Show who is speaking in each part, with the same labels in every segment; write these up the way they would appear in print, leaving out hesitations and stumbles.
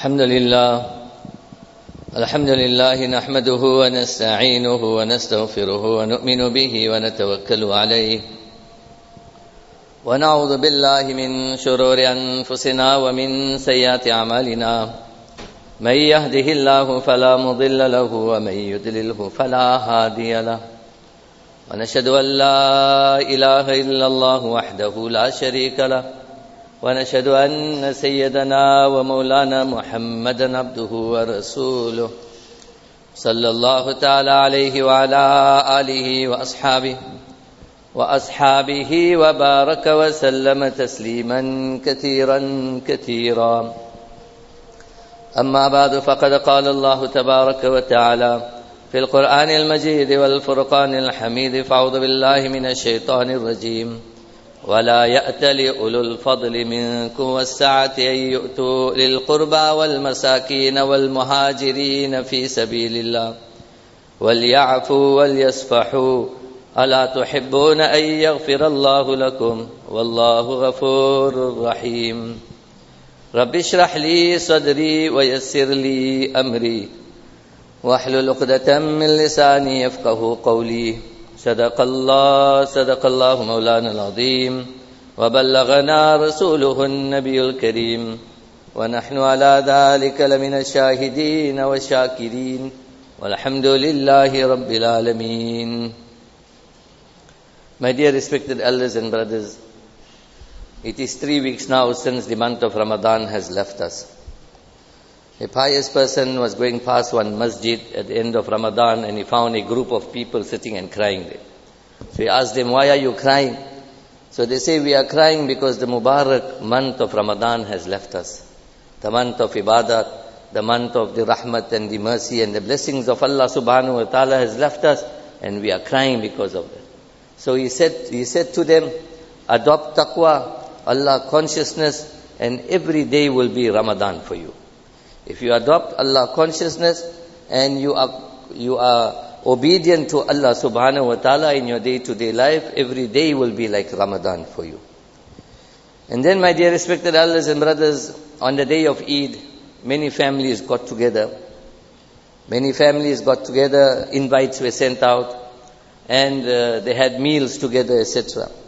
Speaker 1: الحمد لله نحمده ونستعينه ونستغفره ونؤمن به ونتوكل عليه ونعوذ بالله من شرور أنفسنا ومن سيئات أعمالنا من يهده الله فلا مضل له ومن يضلله فلا هادي له ونشهد أن لا إله إلا الله وحده لا شريك له ونشهد أن سيدنا ومولانا محمدا عبده ورسوله صلى الله تعالى عليه وعلى آله وأصحابه وبارك وسلم تسليما كثيرا أما بعد فقد قال الله تبارك وتعالى في القرآن المجيد والفرقان الحميد فأعوذ بالله من الشيطان الرجيم ولا يأتل أولو الفضل منكم والسعة أن يؤتوا للقربى والمساكين والمهاجرين في سبيل الله وليعفوا وليصفحوا ألا تحبون أن يغفر الله لكم والله غفور رحيم رب اشرح لي صدري ويسر لي أمري واحلل عقدة من لساني يفقه قولي صدق الله مولانا العظيم وبلغنا رسوله النبي الكريم ونحن على ذلك لمن الشاهدين والشاكرين والحمد لله رب العالمين. My dear respected elders and brothers, it is 3 weeks now since the month of Ramadan has left us. A pious person was going past one masjid at the end of Ramadan and he found a group of people sitting and crying there. So he asked them, why are you crying? So they say, we are crying because the Mubarak month of Ramadan has left us. The month of Ibadat, the month of the Rahmat and the mercy and the blessings of Allah subhanahu wa ta'ala has left us and we are crying because of that. So he said to them, adopt taqwa, Allah consciousness, and every day will be Ramadan for you. If you adopt Allah consciousness and you are obedient to Allah subhanahu wa ta'ala in your day-to-day life, every day will be like Ramadan for you. And then, my dear respected elders and brothers, on the day of Eid, many families got together. Invites were sent out, and they had meals together, etc.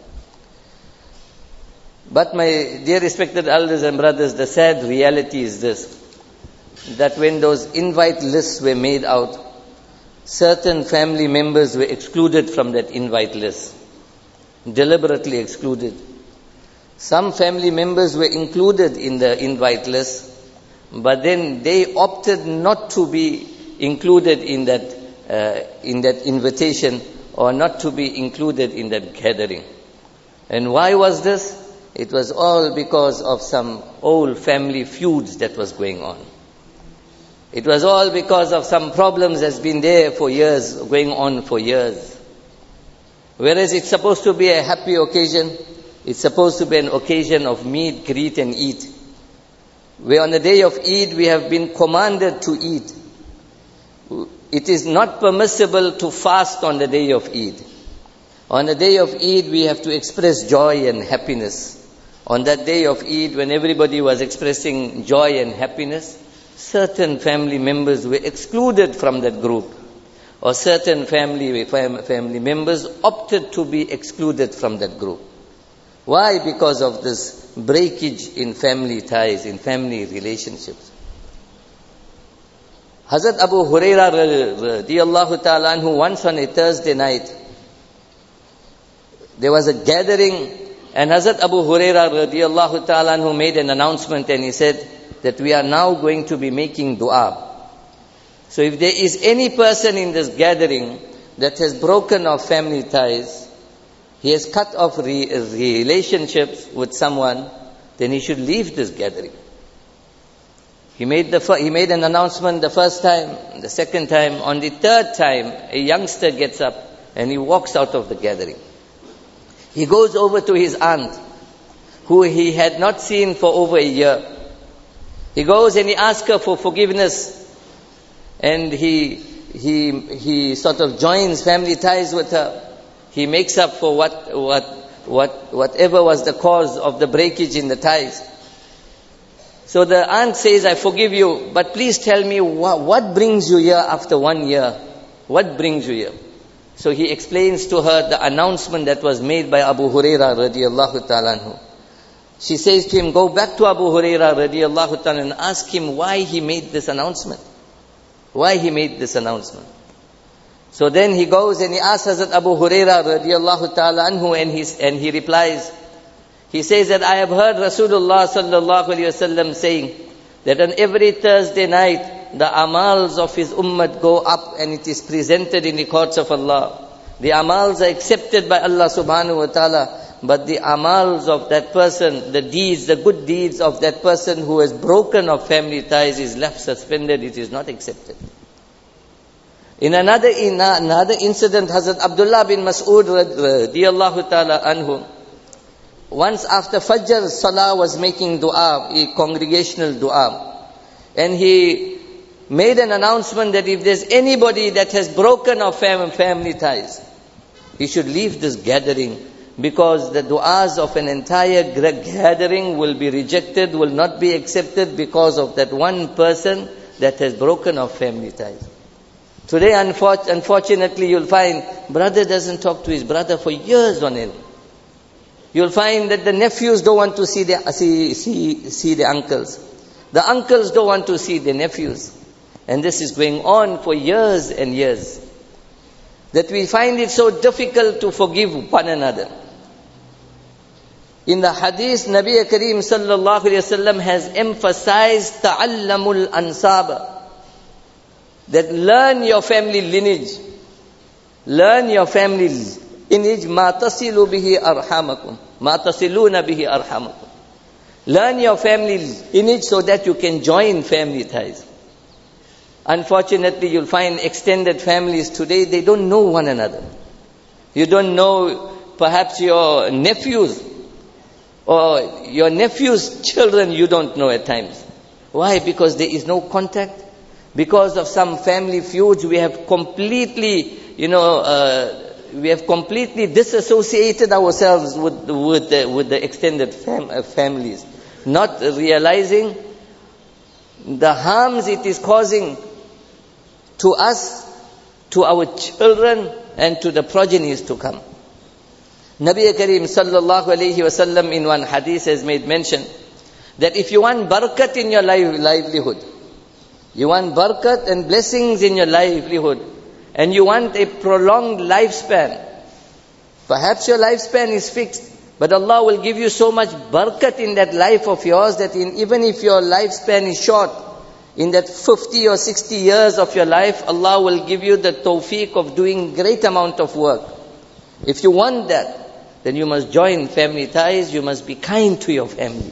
Speaker 1: But my dear respected elders and brothers, the sad reality is this, that when those invite lists were made out, certain family members were excluded from that invite list, deliberately excluded. Some family members were included in the invite list, but then they opted not to be included in that invitation or not to be included in that gathering. And why was this? It was all because of some old family feuds that was going on. It was all because of some problems that's been there for years, going on for years. Whereas it's supposed to be a happy occasion, it's supposed to be an occasion of meet, greet and eat. Where on the day of Eid we have been commanded to eat. It is not permissible to fast on the day of Eid. On the day of Eid we have to express joy and happiness. On that day of Eid, when everybody was expressing joy and happiness, certain family members were excluded from that group, or certain family members opted to be excluded from that group. Why? Because of this breakage in family ties, in family relationships. Hazrat Abu Hurairah radiyallahu ta'ala anhu, once on a Thursday night, there was a gathering, and Hazrat Abu Hurairah radiyallahu ta'ala anhu made an announcement and he said that we are now going to be making dua. So if there is any person in this gathering that has broken off family ties, he has cut off relationships with someone, then he should leave this gathering. He made an announcement the first time, the second time. On the third time, a youngster gets up and he walks out of the gathering. He goes over to his aunt, who he had not seen for over a year. He goes and he asks her for forgiveness, and he sort of joins family ties with her. He makes up for whatever was the cause of the breakage in the ties. So the aunt says, I forgive you, but please tell me what brings you here after 1 year? What brings you here? So he explains to her the announcement that was made by Abu Huraira radiallahu ta'ala anhu. She says to him, go back to Abu Huraira radiallahu ta'ala and ask him why he made this announcement. Why he made this announcement. So then he goes and he asks Hazrat Abu Huraira radiallahu ta'ala anhu, and he replies, he says that I have heard Rasulullah sallallahu alayhi wasallam saying that on every Thursday night the amals of his ummah go up and it is presented in the courts of Allah. The amals are accepted by Allah subhanahu wa ta'ala, but the amals of that person, the deeds, the good deeds of that person who has broken off family ties is left suspended, it is not accepted. In another incident, Hazrat Abdullah bin Mas'ud radiyallahu ta'ala anhu, once after Fajr Salah was making dua, a congregational dua, and he made an announcement that if there's anybody that has broken off family ties, he should leave this gathering, because the du'as of an entire gathering will be rejected, will not be accepted because of that one person that has broken off family ties. Today, unfortunately, you'll find brother doesn't talk to his brother for years on end. You'll find that the nephews don't want to see the uncles. The uncles don't want to see the nephews. And this is going on for years and years. That we find it so difficult to forgive one another. In the hadith, Nabi Kareem sallallahu alayhi wasallam has emphasized ta'allamul ansaba. That learn your family lineage. Learn your family lineage. Ma tasilu bihi arhamakum. Ma tasiluna bihi arhamakum. Learn your family lineage so that you can join family ties. Unfortunately, you'll find extended families today, they don't know one another. You don't know perhaps your nephews or your nephew's children, you don't know at times. Why? Because there is no contact. Because of some family feuds, we have completely, disassociated ourselves with the extended families, not realizing the harms it is causing to us, to our children, and to the progenies to come. Nabi Kareem sallallahu alayhi wasallam in one hadith has made mention that if you want barakat in your livelihood, you want barakat and blessings in your livelihood, and you want a prolonged lifespan, perhaps your lifespan is fixed, but Allah will give you so much barakat in that life of yours that even if your lifespan is short, in that 50 or 60 years of your life, Allah will give you the tawfiq of doing great amount of work. If you want that, then you must join family ties, you must be kind to your family.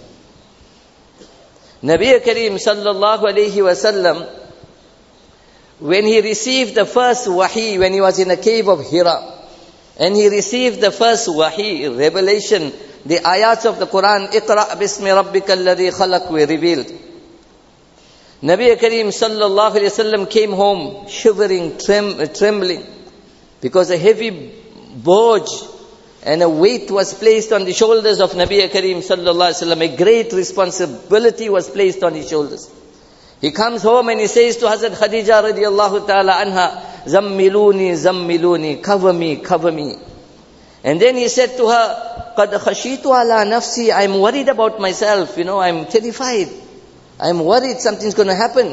Speaker 1: Nabi Kareem sallallahu alayhi wasallam, when he received the first wahi, when he was in a cave of Hira, and he received the first wahi, revelation, the ayats of the Quran, Iqra' bismi rabbika alladhi khalaq, were revealed. Nabi Kareem sallallahu alayhi wasallam came home shivering, trembling, because a heavy boj and a weight was placed on the shoulders of Nabi Kareem sallallahu alayhi wasallam. A great responsibility was placed on his shoulders. He comes home and he says to Hazrat Khadija radiallahu ta'ala anha, Zammiluni, Zammiluni, cover me, cover me. And then he said to her, Qad khashitu ala nafsi, I'm worried about myself, I'm terrified. I'm worried something's going to happen,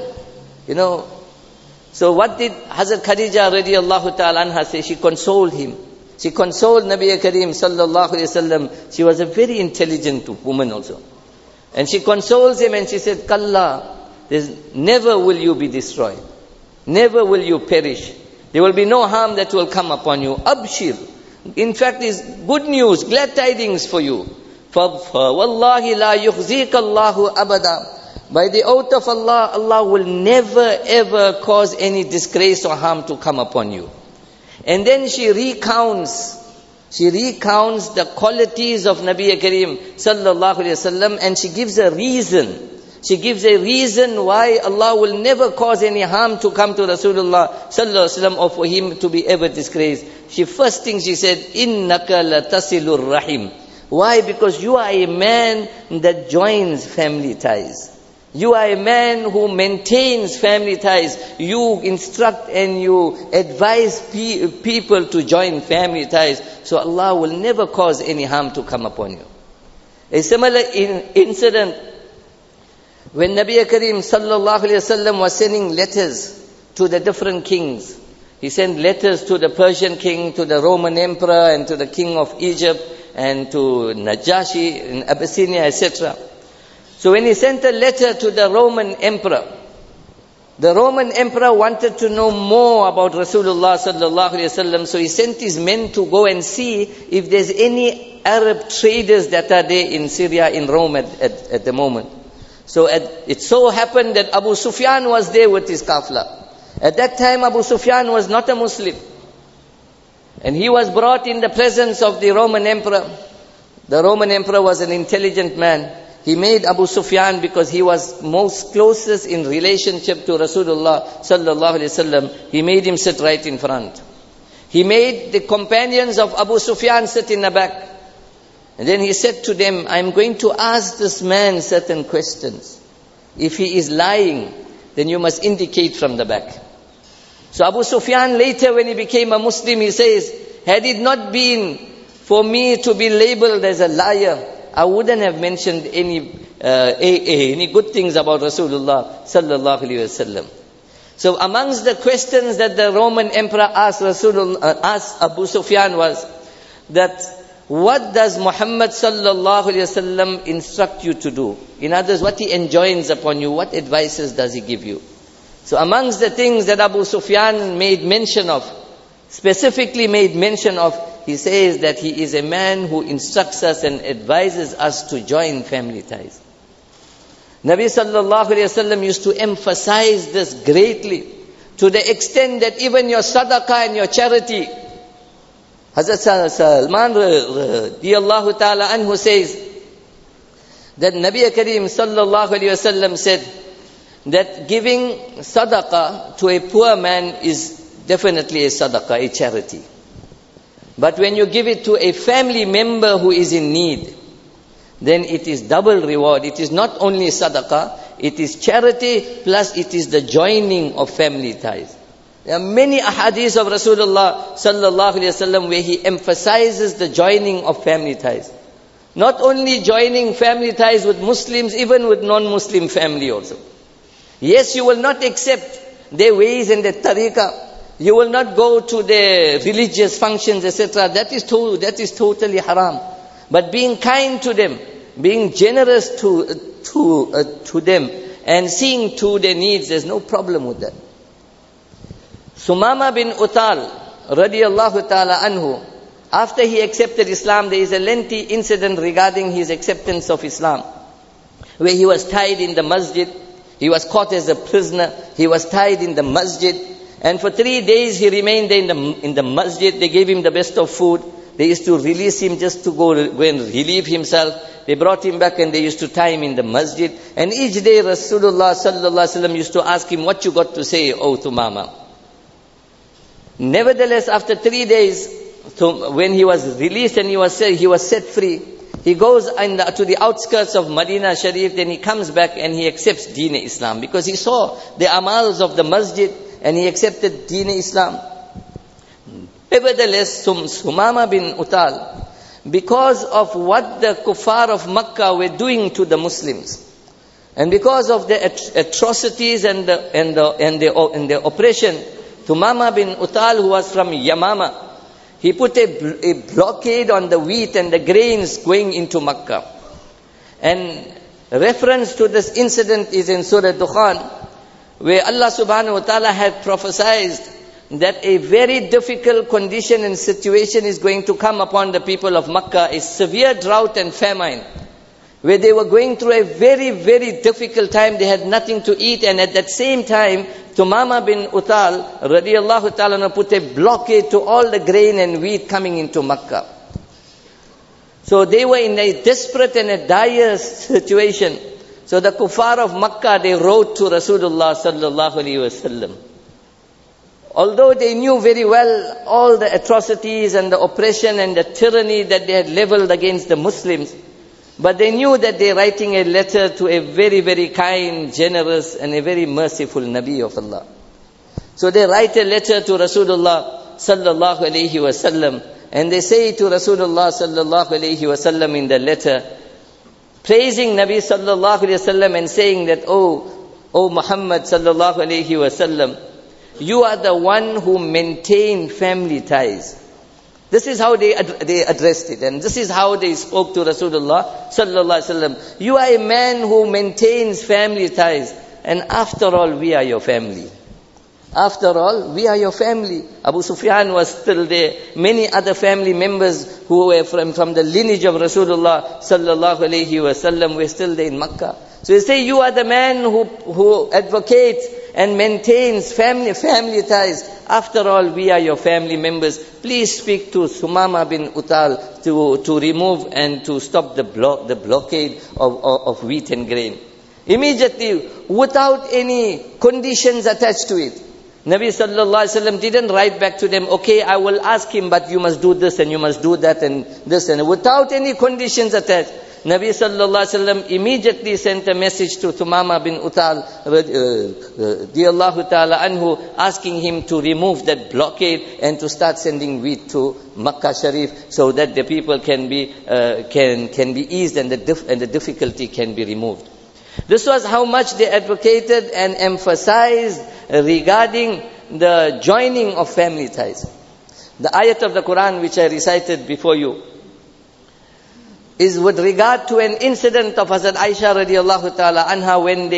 Speaker 1: So what did Hazrat Khadija radiallahu ta'ala anha say? She consoled him. She consoled Nabi Kareem sallallahu alayhi wasallam. She was a very intelligent woman also. And she consoles him and she said, Kalla, never will you be destroyed. Never will you perish. There will be no harm that will come upon you. Abshir. In fact, it's good news, glad tidings for you. Wallahi la yukhzika Allahu abada. By the oath of Allah, Allah will never ever cause any disgrace or harm to come upon you. And then she recounts the qualities of Nabi Kareem sallallahu alayhi wasallam, and she gives a reason. She gives a reason why Allah will never cause any harm to come to Rasulullah sallallahu alayhi wasallam or for him to be ever disgraced. First thing she said, Innaka latasilur rahim. Why? Because you are a man that joins family ties. You are a man who maintains family ties. You instruct and you advise people to join family ties. So Allah will never cause any harm to come upon you. A similar incident, when Nabi Kareem sallallahu alayhi wasallam was sending letters to the different kings. He sent letters to the Persian king, to the Roman emperor, and to the king of Egypt, and to Najashi in Abyssinia, etc. So when he sent a letter to the Roman emperor wanted to know more about Rasulullah sallallahu alaihi wasallam. So he sent his men to go and see if there's any Arab traders that are there in Syria, in Rome at the moment. So it so happened that Abu Sufyan was there with his kafla. At that time, Abu Sufyan was not a Muslim. And he was brought in the presence of the Roman emperor. The Roman emperor was an intelligent man. He made Abu Sufyan, because he was most closest in relationship to Rasulullah sallallahu alaihi wasallam, he made him sit right in front. He made the companions of Abu Sufyan sit in the back. And then he said to them, I'm going to ask this man certain questions. If he is lying, then you must indicate from the back. So Abu Sufyan later, when he became a Muslim, he says, had it not been for me to be labeled as a liar, I wouldn't have mentioned any good things about Rasulullah sallallahu alaihi wasallam. So amongst the questions that the Roman emperor asked Abu Sufyan was that, what does Muhammad sallallahu alaihi wasallam instruct you to do? In others, what he enjoins upon you, what advices does he give you? So amongst the things that Abu Sufyan specifically made mention of, he says that he is a man who instructs us and advises us to join family ties. Nabi sallallahu alayhi wasallam used to emphasize this greatly, to the extent that even your sadaqah and your charity. Hazrat Salman radiyallahu ta'ala anhu says that Nabi Kareem sallallahu alayhi wasallam said that giving sadaqah to a poor man is definitely a sadaqah, a charity. But when you give it to a family member who is in need, then it is double reward. It is not only sadaqah, it is charity, plus it is the joining of family ties. There are many ahadith of Rasulullah sallallahu alaihi wasallam where he emphasizes the joining of family ties. Not only joining family ties with Muslims, even with non-Muslim family also. Yes, you will not accept their ways and their tariqah. You will not go to their religious functions, etc. That is totally haram. But being kind to them, being generous to them, and seeing to their needs, there's no problem with that. Sumama bin Utal, radiyallahu ta'ala anhu, after he accepted Islam, there is a lengthy incident regarding his acceptance of Islam, where he was tied in the masjid. He was caught as a prisoner. He was tied in the masjid. And for 3 days he remained there in the masjid. They gave him the best of food. They used to release him just to go and relieve himself. They brought him back and they used to tie him in the masjid. And each day Rasulullah sallallahu alaihi wasallam used to ask him, what you got to say, O Thumama? Nevertheless, after 3 days, when he was released and he was set free, he goes to the outskirts of Medina Sharif, then he comes back and he accepts Deen Islam, because he saw the amals of the masjid and he accepted Deen Islam. Nevertheless, Sumama bin Utal, because of what the kuffar of Makkah were doing to the Muslims, and because of the atrocities and the oppression, Sumama bin Utal, who was from Yamama, he put a blockade on the wheat and the grains going into Makkah. And reference to this incident is in Surah Dukhan, where Allah subhanahu wa ta'ala had prophesied that a very difficult condition and situation is going to come upon the people of Makkah, a severe drought and famine, where they were going through a very, very difficult time. They had nothing to eat, and at that same time, Sumama bin Utal radiyallahu ta'ala put a blockade to all the grain and wheat coming into Makkah. So they were in a desperate and a dire situation. So the kuffar of Makkah, they wrote to Rasulullah sallallahu alaihi wasallam. Although they knew very well all the atrocities and the oppression and the tyranny that they had leveled against the Muslims, But they knew that they're writing a letter to a very, very kind, generous, and a very merciful Nabi of Allah. So they write a letter to Rasulullah sallallahu alayhi wasallam, and they say to Rasulullah sallallahu alayhi wasallam in the letter, praising Nabi sallallahu alayhi wasallam and saying that, O Muhammad sallallahu alayhi wasallam, you are the one who maintained family ties. This is how they addressed it, and this is how they spoke to Rasulullah sallallahu alaihi wasallam. You are a man who maintains family ties, and after all, we are your family. After all, we are your family. Abu Sufyan was still there. Many other family members who were from the lineage of Rasulullah sallallahu alaihi wasallam were still there in Makkah. So they say, you are the man who advocates and maintains family ties. After all, we are your family members. Please speak to Sumama bin Utal to remove and to stop the blockade of wheat and grain. Immediately, without any conditions attached to it. Nabi sallallahu alaihi wasallam didn't write back to them, okay, I will ask him, but you must do this and you must do that and this, and without any conditions attached. Nabi sallallahu alaihi wasallam immediately sent a message to Thumama bin Utal radiyallahu ta'ala anhu, asking him to remove that blockade and to start sending wheat to Makkah Sharif, so that the people can be eased and the difficulty can be removed. This was how much they advocated and emphasized regarding the joining of family ties. The ayat of the Quran which I recited before you is with regard to an incident of Hazrat Aisha radiallahu ta'ala anha,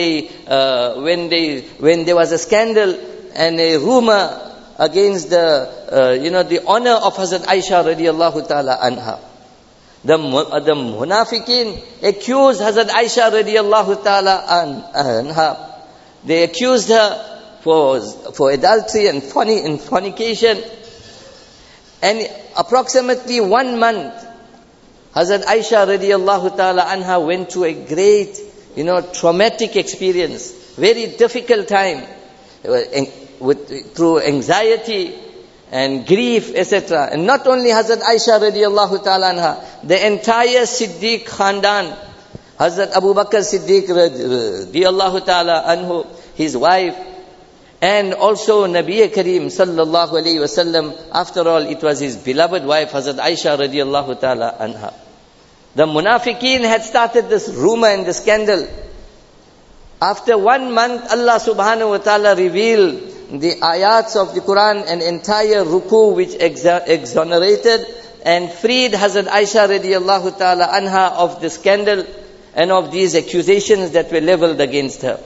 Speaker 1: when there was a scandal and a rumor against the honor of Hazrat Aisha radiallahu ta'ala anha. The munafiqeen accused Hazrat Aisha radiallahu ta'ala anha. They accused her for adultery and fornication. And approximately 1 month, Hazrat Aisha radiallahu ta'ala anha went through a great, traumatic experience, very difficult time, through anxiety and grief, etc. And not only Hazrat Aisha radiallahu ta'ala anha, the entire Siddiq Khandan, Hazrat Abu Bakr Siddiq radiallahu ta'ala anhu, his wife, and also Nabi Kareem sallallahu alayhi wasallam. After all, it was his beloved wife, Hazrat Aisha radiallahu ta'ala anha. The munafiqeen had started this rumor and the scandal. After 1 month, Allah subhanahu wa ta'ala revealed the ayats of the Quran, an entire ruku which exonerated and freed Hazrat Aisha radiallahu ta'ala anha of the scandal and of these accusations that were leveled against her.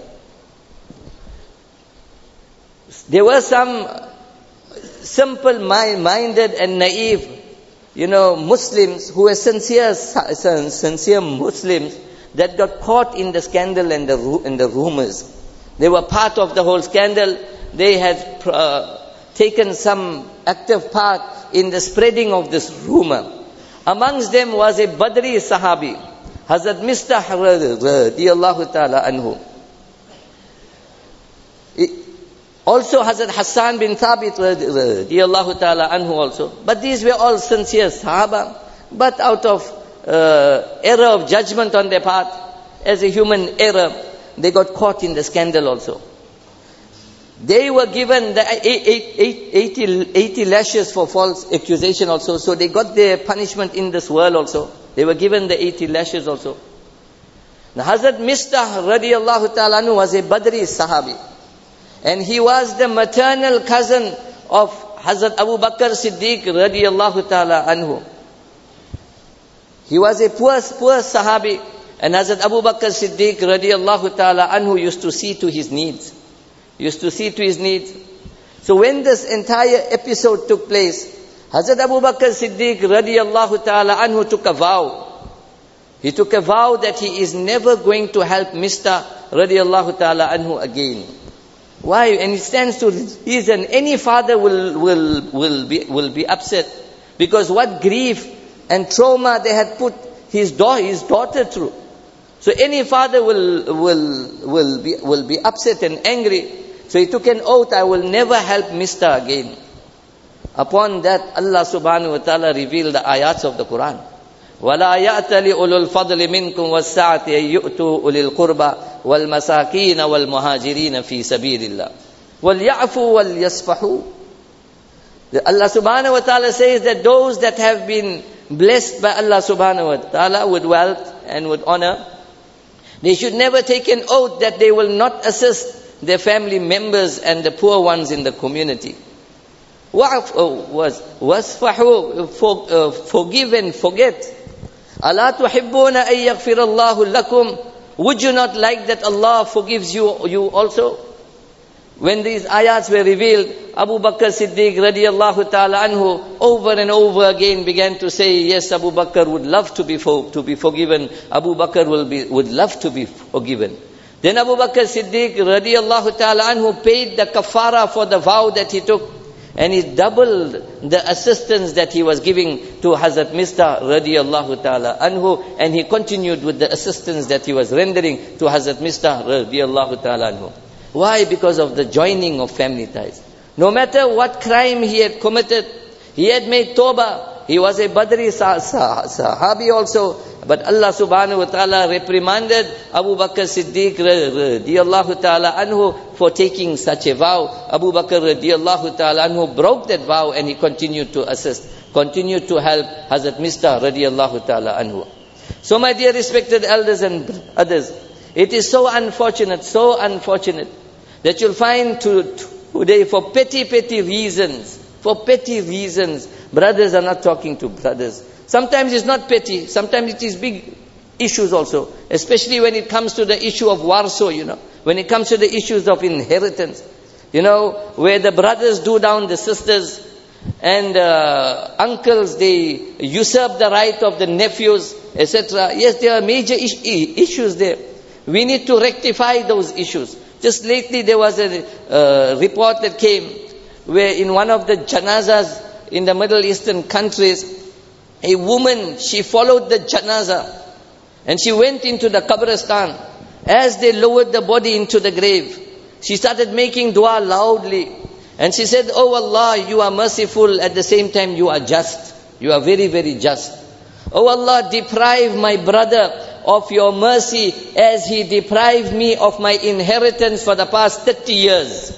Speaker 1: There were some simple-minded and naive, Muslims who were sincere Muslims that got caught in the scandal and the rumors. They were part of the whole scandal. They had taken some active part in the spreading of this rumor. Amongst them was a Badri Sahabi, Hazrat Mistah radiyallahu ta'ala anhu. Also Hazrat Hassan bin Thabit radiyallahu ta'ala anhu also. But these were all sincere Sahaba. But out of error of judgment on their part, as a human error, they got caught in the scandal also. They were given the 80 lashes for false accusation also. So they got their punishment in this world also. They were given the 80 lashes also. Now Hazrat Mistah radiyallahu ta'ala anhu was a Badri Sahabi. And he was the maternal cousin of Hazrat Abu Bakr Siddiq radiyallahu ta'ala anhu. He was a poor Sahabi, and Hazrat Abu Bakr Siddiq radiyallahu ta'ala anhu used to see to his needs. So when this entire episode took place, Hazrat Abu Bakr Siddiq radiyallahu ta'ala anhu took a vow. He took a vow that he is never going to help Mistah radiyallahu ta'ala anhu again. Why? And it stands to reason. Any father will be upset, because what grief and trauma they had put his daughter through. So any father will be upset and angry. So he took an oath, I will never help Mistah again. Upon that, Allah subhanahu wa ta'ala revealed the ayats of the Quran. وَلَا يَأْتَلِ أُولُو الْفَضْلِ مِنْكُمْ وَالسَّعَةِ أَن يُؤْتُوا أُولِي الْقُرْبَى وَالْمَسَاكِينَ وَالْمُهَاجِرِينَ فِي سَبِيلِ اللَّهِ وَلْيَعْفُوا وَلْيَصْفَحُوا. Allah subhanahu wa ta'ala says that those that have been blessed by Allah subhanahu wa ta'ala with wealth and with honor, they should never take an oath that they will not assist their family members and the poor ones in the community. Forgive and forget. أَلَا تُحِبُّونَ أَن يَغْفِرَ اللَّهُ لَكُمْ. Would you not like that Allah forgives you also? When these ayats were revealed, Abu Bakr Siddiq radiallahu ta'ala anhu over and over again began to say, yes, Abu Bakr would love to be forgiven. Abu Bakr would love to be forgiven. Then Abu Bakr Siddiq radiallahu ta'ala anhu paid the kafara for the vow that he took, and he doubled the assistance that he was giving to Hazrat Mistah radiallahu ta'ala anhu, and he continued with the assistance that he was rendering to Hazrat Mistah radiallahu ta'ala anhu. Why? Because of the joining of family ties. No matter what crime he had committed, he had made tawbah. He was a Badri Sahabi also. But Allah subhanahu wa ta'ala reprimanded Abu Bakr Siddiq radiyallahu ta'ala anhu for taking such a vow. Abu Bakr radiyallahu ta'ala anhu broke that vow, and he continued to assist, continued to help Hazrat Mistah radiyallahu ta'ala anhu. So my dear respected elders and others, it is so unfortunate that you'll find today for petty reasons, brothers are not talking to brothers. Sometimes it's not petty, sometimes it is big issues also, especially when it comes to the issue of warso, when it comes to the issues of inheritance, where the brothers do down the sisters, and uncles, they usurp the right of the nephews, etc. Yes, there are major issues there. We need to rectify those issues. Just lately there was a report that came where in one of the janazas in the Middle Eastern countries, a woman, she followed the janaza and she went into the qabristan. As they lowered the body into the grave, she started making dua loudly. And she said, "Oh Allah, you are merciful, at the same time you are just. You are very, very just. Oh Allah, deprive my brother of your mercy as he deprived me of my inheritance for the past 30 years.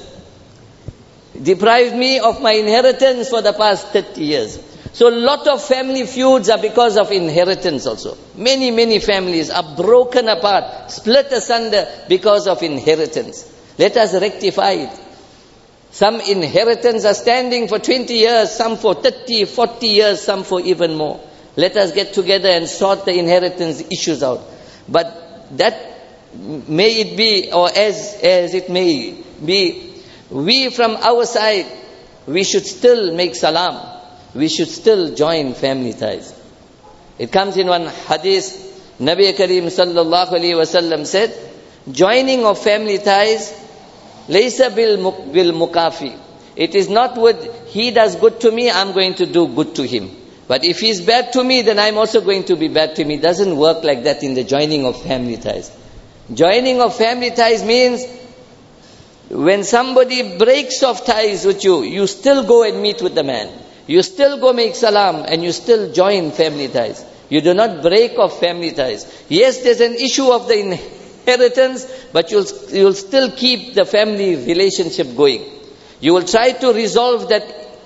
Speaker 1: Deprived me of my inheritance for the past 30 years. So a lot of family feuds are because of inheritance also. Many families are broken apart, split asunder because of inheritance. Let us rectify it. Some inheritance are standing for 20 years, some for 30, 40 years, some for even more. Let us get together and sort the inheritance issues out. But that may it be, or as it may be, we from our side, we should still make salam. We should still join family ties. It comes in one hadith, Nabi Kareem sallallahu alaihi wasallam said, joining of family ties, laysa bil mukafi. It is not with, he does good to me, I'm going to do good to him. But if he's bad to me, then I'm also going to be bad to him. It doesn't work like that in the joining of family ties. Joining of family ties means when somebody breaks off ties with you, you still go and meet with the man. You still go make salam and you still join family ties. You do not break off family ties. Yes, there's an issue of the inheritance, but you'll still keep the family relationship going. You will try to resolve that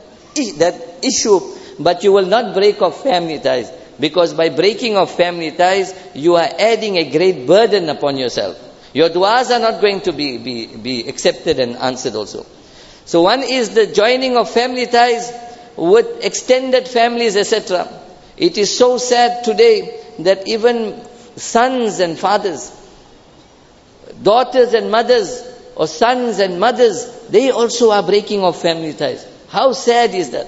Speaker 1: issue, but you will not break off family ties. Because by breaking off family ties, you are adding a great burden upon yourself. Your du'as are not going to be accepted and answered also. So one is the joining of family ties with extended families, etc. It is so sad today that even sons and fathers, daughters and mothers, or sons and mothers, they also are breaking off family ties. How sad is that?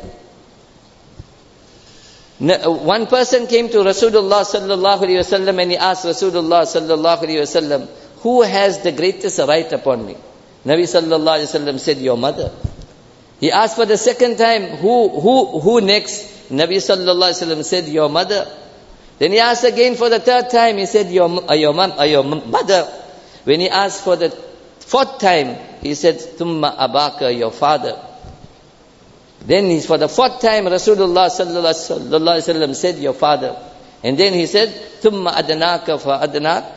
Speaker 1: One person came to Rasulullah sallallahu alaihi wasallam and he asked Rasulullah sallallahu alaihi wasallam, who has the greatest right upon me? Nabi sallallahu alaihi wasallam said, your mother. He asked for the second time, who next? Nabi sallallahu alaihi wasallam said, your mother. Then he asked again for the third time, he said, your mother. When he asked for the fourth time, he said, thumma abaka, your father. Then for the fourth time, Rasulullah sallallahu alaihi wasallam said, your father. And then he said, ثُمَّ أَدْنَاكَ فَأَدْنَاكَ,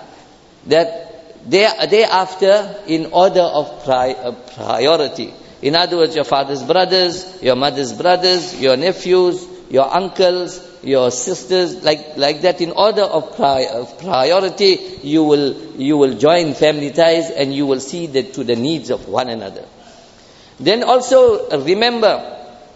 Speaker 1: that thereafter in order of priority. In other words, your father's brothers, your mother's brothers, your nephews, your uncles, your sisters, like that, in order of priority, you will join family ties and you will see that to the needs of one another. Then also remember,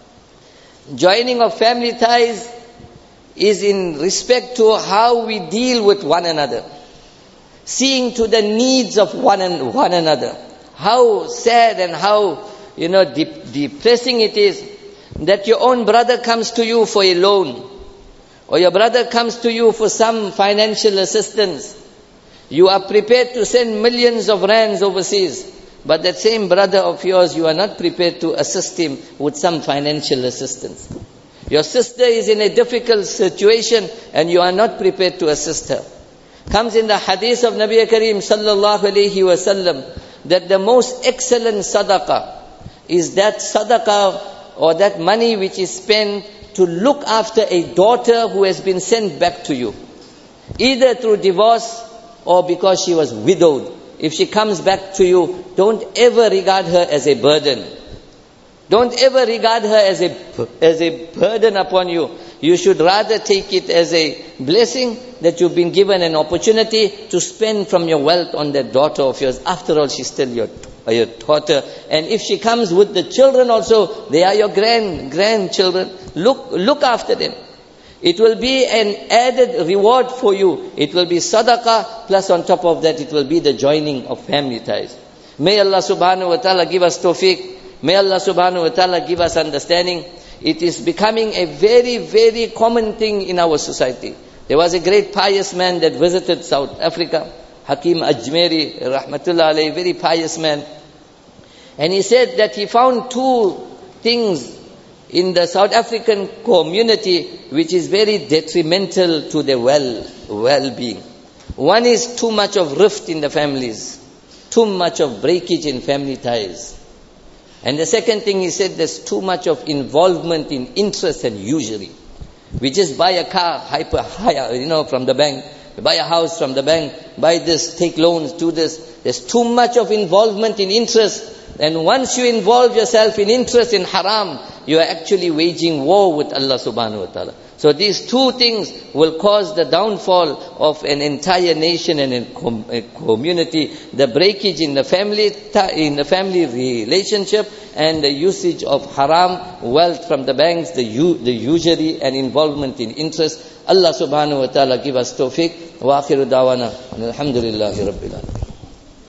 Speaker 1: joining of family ties is in respect to how we deal with one another. Seeing to the needs of one another. How sad and how, depressing it is that your own brother comes to you for a loan, or your brother comes to you for some financial assistance. You are prepared to send millions of rands overseas, but that same brother of yours, you are not prepared to assist him with some financial assistance. Your sister is in a difficult situation and you are not prepared to assist her. Comes in the hadith of Nabi Kareem sallallahu alayhi wasallam that the most excellent sadaqah is that sadaqah or that money which is spent to look after a daughter who has been sent back to you, either through divorce or because she was widowed. If she comes back to you, don't ever regard her as a burden. Don't ever regard her as a burden upon you. You should rather take it as a blessing that you've been given an opportunity to spend from your wealth on that daughter of yours. After all, she's still your daughter. And if she comes with the children also, they are your grandchildren. Look after them. It will be an added reward for you. It will be sadaqah, plus on top of that it will be the joining of family ties. May Allah subhanahu wa ta'ala give us tawfiq. May Allah subhanahu wa ta'ala give us understanding. It is becoming a very, very common thing in our society. There was a great pious man that visited South Africa, Hakim Ajmeri, rahmatullah alayhi, very pious man. And he said that he found two things in the South African community which is very detrimental to their well-being. One is too much of rift in the families, too much of breakage in family ties. And the second thing he said, there's too much of involvement in interest and usury. We just buy a car, from the bank, buy a house from the bank, buy this, take loans, do this. There's too much of involvement in interest. And once you involve yourself in interest in haram, you are actually waging war with Allah subhanahu wa ta'ala. So these two things will cause the downfall of an entire nation and a community, the breakage in the family relationship, and the usage of haram, wealth from the banks, the usury and involvement in interest. Allah subhanahu wa ta'ala give us tawfiq. Wa akhiru da'wana alhamdulillahi rabbil alamin.